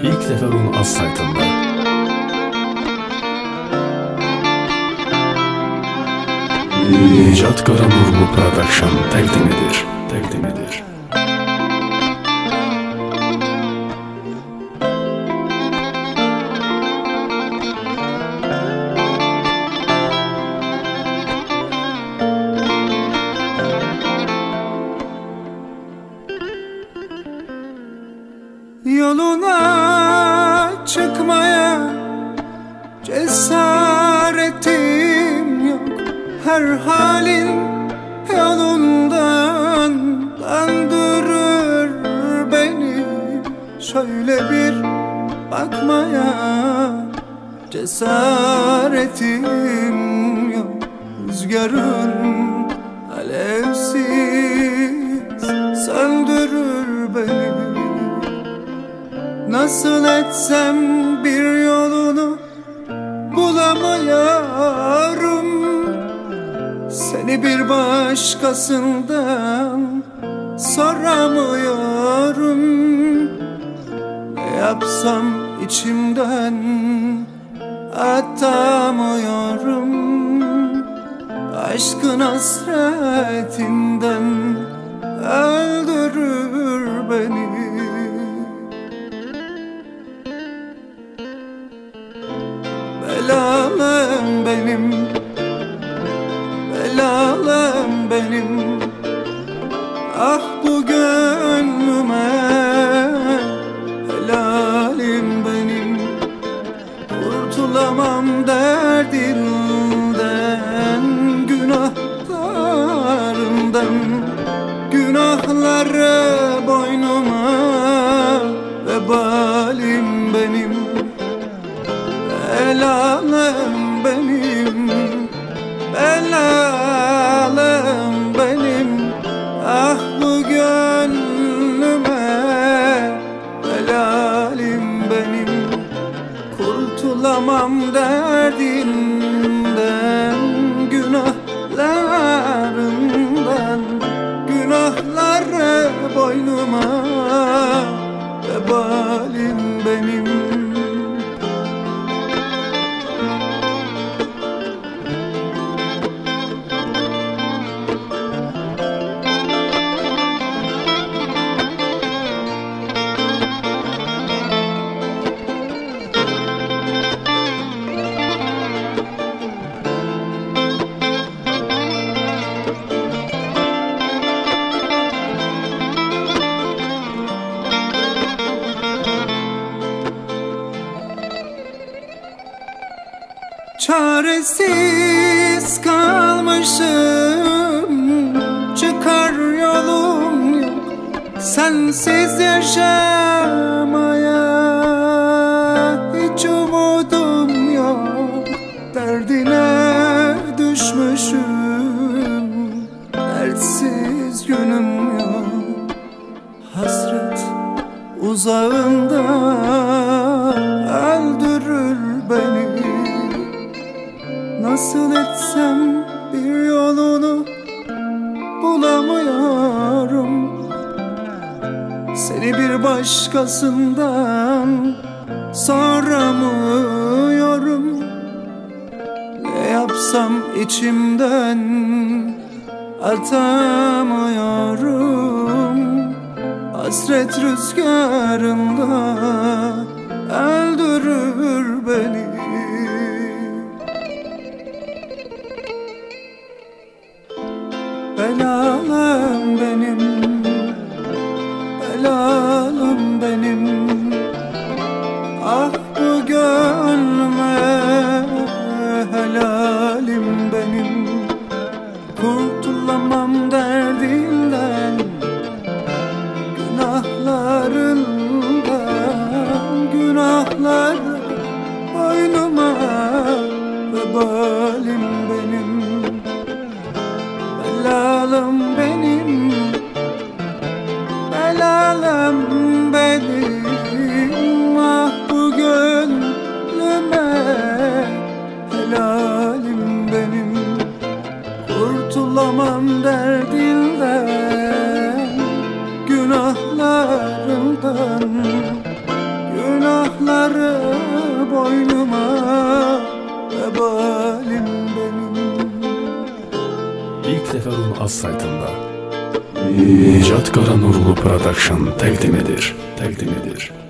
ilk dəfə onun az saytında. Necat Qaranurlu Production təqdim edir. Yoluna çıkmaya cesaretim yok. Her halin yolundan döndürür beni. Şöyle bir bakmaya cesaretim yok. Rüzgarın alevsiz söndürür beni. Nasıl etsem bir yolunu bulamıyorum. Seni bir başkasından soramıyorum. Ne yapsam içimden atamıyorum. Aşkın hasretinden öldürür beni. Belalım benim, belalım benim. Ah bu gönlüme helalim benim. Kurtulamam derdinden, günahlarından. Günahları boynuma vebalim benim. Belalım benim, belalım benim. Ah bu gönlüme belalim benim. Kurtulamam derdinden, günahlarından. Günahları boynuma vebalim benim. Çaresiz kalmışım, çıkar yolum yok. Sensiz yaşamaya hiç umudum yok. Derdine düşmüşüm, dertsiz günüm yok. Hasret uzağında öldürür beni. Nasıl etsem bir yolunu bulamıyorum. Seni bir başkasından soramıyorum. Ne yapsam içimden atamıyorum. Hasret rüzgarında öldürür beni. Belalım benim, belalım benim. Ah bu gönlüme helalim benim. Kurtulamam derdinden, günahlarından. Günahlar boynuma yara boynuma, vebalim benim. İlk defa Rum az saytında Nicat Qaranurlu Production təqdim edir.